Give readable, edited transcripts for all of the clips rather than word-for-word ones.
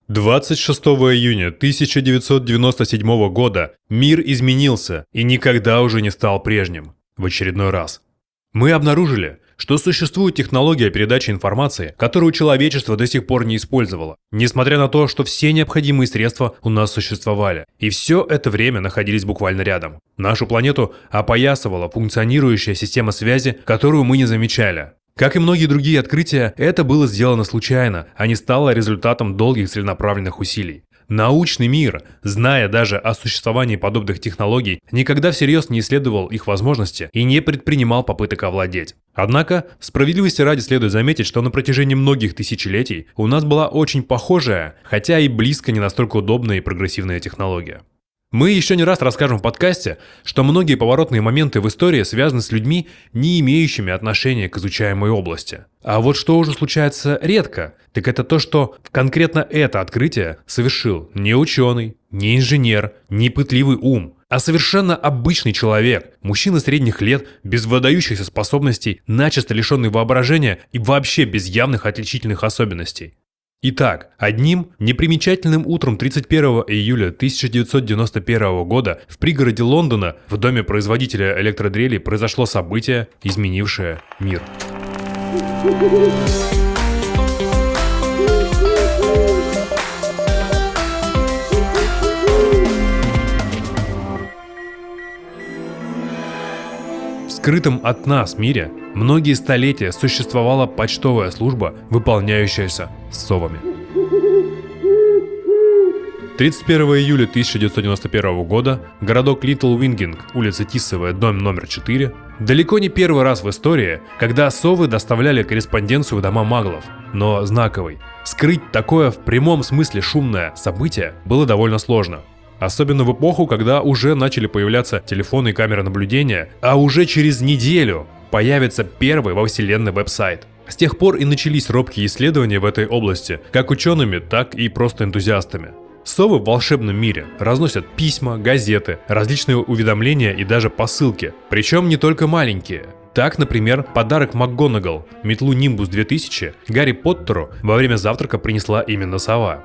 26 июня 1997 года мир изменился и никогда уже не стал прежним. В очередной раз. Мы обнаружили, что существует технология передачи информации, которую человечество до сих пор не использовало, несмотря на то, что все необходимые средства у нас существовали. И все это время находились буквально рядом. Нашу планету опоясывала функционирующая система связи, которую мы не замечали. Как и многие другие открытия, это было сделано случайно, а не стало результатом долгих целенаправленных усилий. Научный мир, зная даже о существовании подобных технологий, никогда всерьез не исследовал их возможности и не предпринимал попыток овладеть. Однако, справедливости ради следует заметить, что на протяжении многих тысячелетий у нас была очень похожая, хотя и близко не настолько удобная и прогрессивная технология. Мы еще не раз расскажем в подкасте, что многие поворотные моменты в истории связаны с людьми, не имеющими отношения к изучаемой области. А вот что уже случается редко, так это то, что конкретно это открытие совершил не ученый, не инженер, не пытливый ум, а совершенно обычный человек, мужчина средних лет, без выдающихся способностей, начисто лишенный воображения и вообще без явных отличительных особенностей. Итак, одним непримечательным утром 31 июля 1991 года в пригороде Лондона в доме производителя электродрелей произошло событие, изменившее мир. В скрытом от нас мире многие столетия существовала почтовая служба, выполняющаяся с совами. 31 июля 1991 года городок Литл Уингинг, улица Тисовая, дом номер 4, далеко не первый раз в истории, когда совы доставляли корреспонденцию в дома маглов, но знаковый. Скрыть такое в прямом смысле шумное событие было довольно сложно. Особенно в эпоху, когда уже начали появляться телефоны и камеры наблюдения, а уже через неделю появится первый во вселенной веб-сайт. С тех пор и начались робкие исследования в этой области, как учеными, так и просто энтузиастами. Совы в волшебном мире разносят письма, газеты, различные уведомления и даже посылки, причем не только маленькие. Так, например, подарок МакГонагал, метлу Нимбус 2000, Гарри Поттеру во время завтрака принесла именно сова.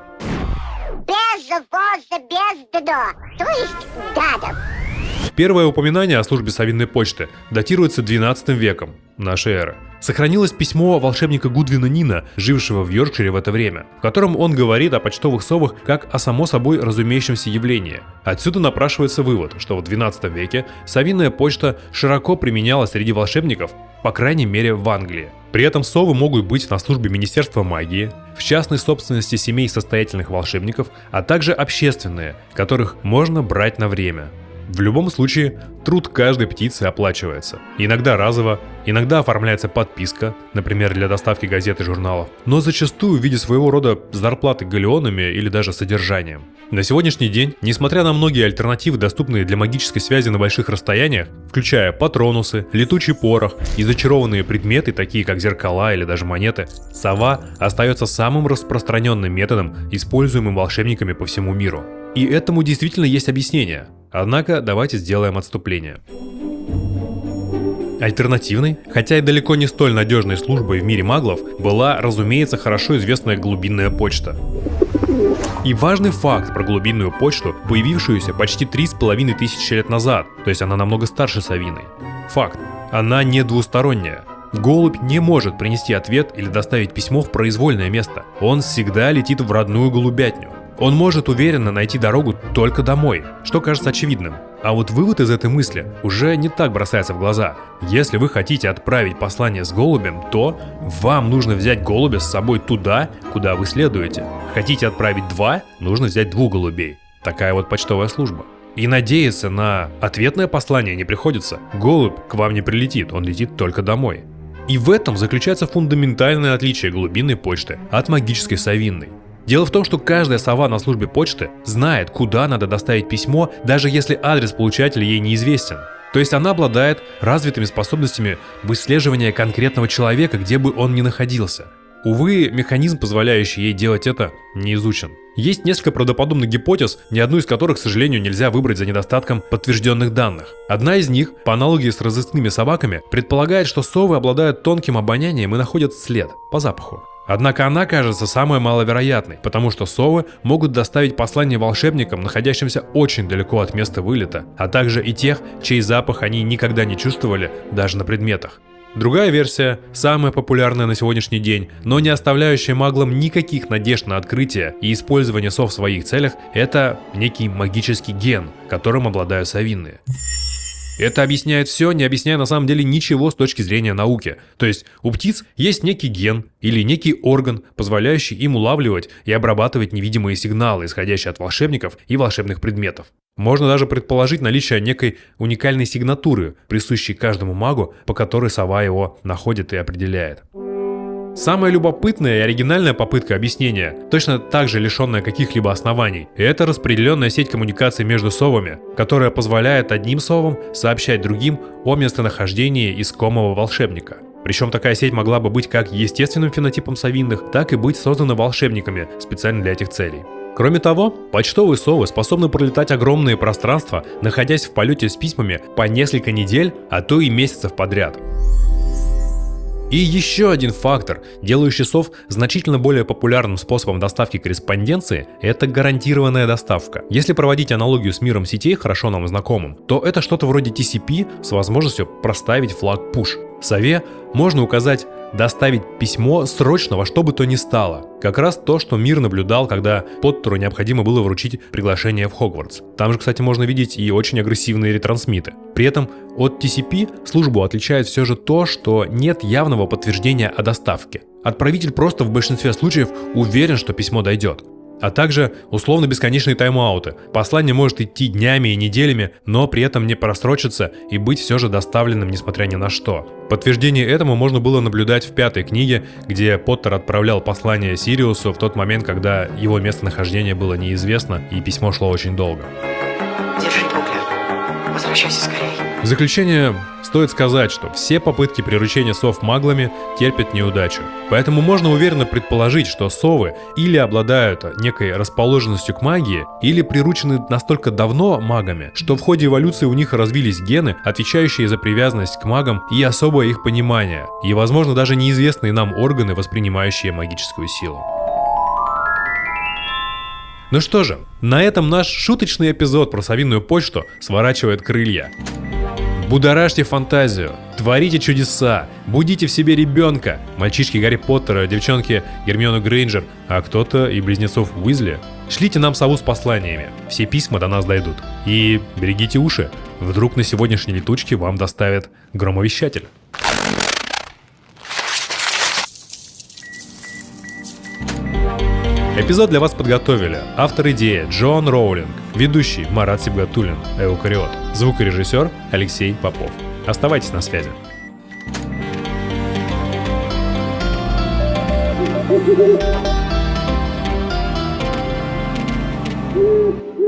Без дно, то есть дадом. Первое упоминание о службе совиной почты датируется 12 веком нашей эры. Сохранилось письмо волшебника Гудвина Нина, жившего в Йоркшире в это время, в котором он говорит о почтовых совах как о само собой разумеющемся явлении. Отсюда напрашивается вывод, что в 12 веке совиная почта широко применялась среди волшебников, по крайней мере в Англии. При этом совы могут быть на службе Министерства магии, в частной собственности семей состоятельных волшебников, а также общественные, которых можно брать на время. В любом случае, труд каждой птицы оплачивается. Иногда разово, иногда оформляется подписка, например, для доставки газет и журналов, но зачастую в виде своего рода зарплаты галеонами или даже содержанием. На сегодняшний день, несмотря на многие альтернативы, доступные для магической связи на больших расстояниях, включая патронусы, летучий порох и зачарованные предметы, такие как зеркала или даже монеты, сова остается самым распространенным методом, используемым волшебниками по всему миру. И этому действительно есть объяснение. Однако давайте сделаем отступление. Альтернативной, хотя и далеко не столь надежной службой в мире маглов, была, разумеется, хорошо известная глубинная почта. И важный факт про глубинную почту, появившуюся почти 3500 лет назад, то есть она намного старше совиной. Факт. Она не двусторонняя. Голубь не может принести ответ или доставить письмо в произвольное место. Он всегда летит в родную голубятню. Он может уверенно найти дорогу только домой, что кажется очевидным. А вот вывод из этой мысли уже не так бросается в глаза. Если вы хотите отправить послание с голубем, то вам нужно взять голубя с собой туда, куда вы следуете. Хотите отправить 2, нужно взять 2 голубей. Такая вот почтовая служба. И надеяться на ответное послание не приходится. Голубь к вам не прилетит, он летит только домой. И в этом заключается фундаментальное отличие глубинной почты от магической совиной. Дело в том, что каждая сова на службе почты знает, куда надо доставить письмо, даже если адрес получателя ей неизвестен. То есть она обладает развитыми способностями выслеживания конкретного человека, где бы он ни находился. Увы, механизм, позволяющий ей делать это, не изучен. Есть несколько правдоподобных гипотез, ни одну из которых, к сожалению, нельзя выбрать за недостатком подтвержденных данных. Одна из них, по аналогии с разыскными собаками, предполагает, что совы обладают тонким обонянием и находят след по запаху. Однако она кажется самой маловероятной, потому что совы могут доставить послание волшебникам, находящимся очень далеко от места вылета, а также и тех, чей запах они никогда не чувствовали даже на предметах. Другая версия, самая популярная на сегодняшний день, но не оставляющая маглам никаких надежд на открытие и использование сов в своих целях, это некий магический ген, которым обладают совиные. Это объясняет все, не объясняя на самом деле ничего с точки зрения науки. То есть у птиц есть некий ген или некий орган, позволяющий им улавливать и обрабатывать невидимые сигналы, исходящие от волшебников и волшебных предметов. Можно даже предположить наличие некой уникальной сигнатуры, присущей каждому магу, по которой сова его находит и определяет. Самая любопытная и оригинальная попытка объяснения, точно так же лишенная каких-либо оснований, это распределенная сеть коммуникаций между совами, которая позволяет одним совам сообщать другим о местонахождении искомого волшебника. Причем такая сеть могла бы быть как естественным фенотипом совиных, так и быть создана волшебниками специально для этих целей. Кроме того, почтовые совы способны пролетать огромные пространства, находясь в полете с письмами по несколько недель, а то и месяцев подряд. И еще один фактор, делающий сов значительно более популярным способом доставки корреспонденции, это гарантированная доставка. Если проводить аналогию с миром сетей, хорошо нам знакомым, то это что-то вроде TCP с возможностью проставить флаг push. Сове можно указать доставить письмо срочно во что бы то ни стало. Как раз то, что мир наблюдал, когда Поттеру необходимо было вручить приглашение в Хогвартс. Там же, кстати, можно видеть и очень агрессивные ретрансмиты. При этом от TCP службу отличает все же то, что нет явного подтверждения о доставке. Отправитель просто в большинстве случаев уверен, что письмо дойдет. А также условно-бесконечные тайм-ауты. Послание может идти днями и неделями, но при этом не просрочиться и быть все же доставленным, несмотря ни на что. Подтверждение этому можно было наблюдать в 5-й книге, где Поттер отправлял послание Сириусу в тот момент, когда его местонахождение было неизвестно и письмо шло очень долго. Держи, Букля. Возвращайся скорее. В заключение стоит сказать, что все попытки приручения сов маглами терпят неудачу. Поэтому можно уверенно предположить, что совы или обладают некой расположенностью к магии, или приручены настолько давно магами, что в ходе эволюции у них развились гены, отвечающие за привязанность к магам и особое их понимание, и, возможно, даже неизвестные нам органы, воспринимающие магическую силу. Ну что же, на этом наш шуточный эпизод про совиную почту сворачивает крылья. Будоражьте фантазию, творите чудеса, будите в себе ребенка, мальчишки Гарри Поттера, девчонки Гермиону Грейнджер, а кто-то и близнецов Уизли. Шлите нам сову с посланиями, все письма до нас дойдут. И берегите уши, вдруг на сегодняшней летучке вам доставят громовещатель. Эпизод для вас подготовили автор идеи Джоан Роулинг, ведущий Марат Сибгатуллин, Эукариот, звукорежиссер Алексей Попов. Оставайтесь на связи. Thank you.